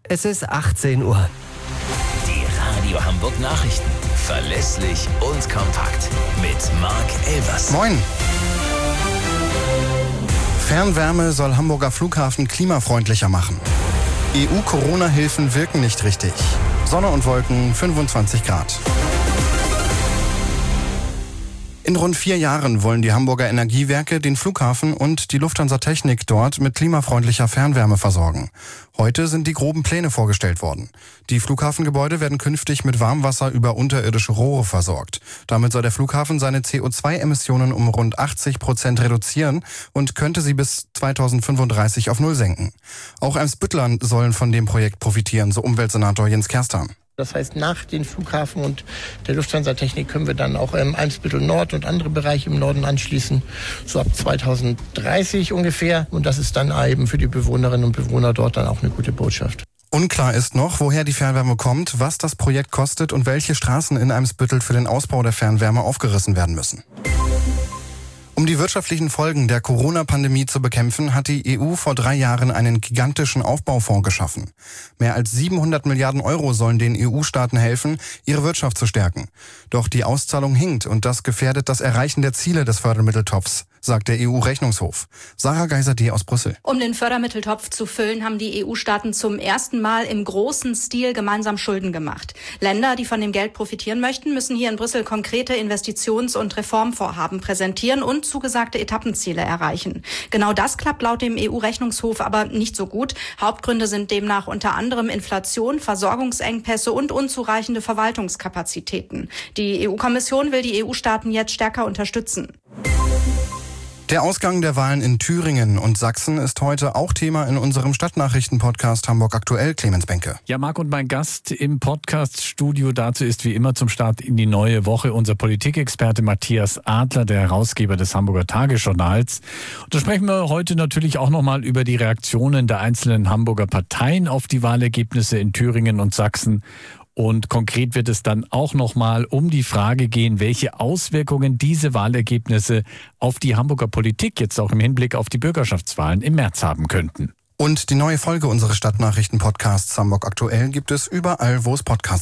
Es ist 18 Uhr. Die Radio Hamburg Nachrichten. Verlässlich und kompakt. Mit Marc Elvers. Moin. Fernwärme soll Hamburger Flughafen klimafreundlicher machen. EU-Corona-Hilfen wirken nicht richtig. Sonne und Wolken, 25 Grad. In rund 4 Jahren wollen die Hamburger Energiewerke den Flughafen und die Lufthansa Technik dort mit klimafreundlicher Fernwärme versorgen. Heute sind die groben Pläne vorgestellt worden. Die Flughafengebäude werden künftig mit Warmwasser über unterirdische Rohre versorgt. Damit soll der Flughafen seine CO2-Emissionen um rund 80% reduzieren und könnte sie bis 2035 auf Null senken. Auch Eimsbüttel sollen von dem Projekt profitieren, so Umweltsenator Jens Kerstan. Das heißt, nach den Flughafen und der Lufthansa Technik können wir dann auch Eimsbüttel Nord und andere Bereiche im Norden anschließen, so ab 2030 ungefähr. Und das ist dann eben für die Bewohnerinnen und Bewohner dort dann auch eine gute Botschaft. Unklar ist noch, woher die Fernwärme kommt, was das Projekt kostet und welche Straßen in Eimsbüttel für den Ausbau der Fernwärme aufgerissen werden müssen. Um die wirtschaftlichen Folgen der Corona-Pandemie zu bekämpfen, hat die EU vor 3 Jahren einen gigantischen Aufbaufonds geschaffen. Mehr als 700 Milliarden Euro sollen den EU-Staaten helfen, ihre Wirtschaft zu stärken. Doch die Auszahlung hinkt und das gefährdet das Erreichen der Ziele des Fördermitteltopfs, sagt der EU-Rechnungshof. Sarah Geiser-D aus Brüssel. Um den Fördermitteltopf zu füllen, haben die EU-Staaten zum ersten Mal im großen Stil gemeinsam Schulden gemacht. Länder, die von dem Geld profitieren möchten, müssen hier in Brüssel konkrete Investitions- und Reformvorhaben präsentieren und zugesagte Etappenziele erreichen. Genau das klappt laut dem EU-Rechnungshof aber nicht so gut. Hauptgründe sind demnach unter anderem Inflation, Versorgungsengpässe und unzureichende Verwaltungskapazitäten. Die EU-Kommission will die EU-Staaten jetzt stärker unterstützen. Der Ausgang der Wahlen in Thüringen und Sachsen ist heute auch Thema in unserem Stadtnachrichten-Podcast Hamburg aktuell. Clemens Benke. Ja, Marc, und mein Gast im Podcast-Studio dazu ist wie immer zum Start in die neue Woche unser Politikexperte Matthias Adler, der Herausgeber des Hamburger Tagesjournals. Und da sprechen wir heute natürlich auch nochmal über die Reaktionen der einzelnen Hamburger Parteien auf die Wahlergebnisse in Thüringen und Sachsen. Und konkret wird es dann auch nochmal um die Frage gehen, welche Auswirkungen diese Wahlergebnisse auf die Hamburger Politik jetzt auch im Hinblick auf die Bürgerschaftswahlen im März haben könnten. Und die neue Folge unseres Stadtnachrichten-Podcasts Hamburg aktuell gibt es überall, wo es Podcasts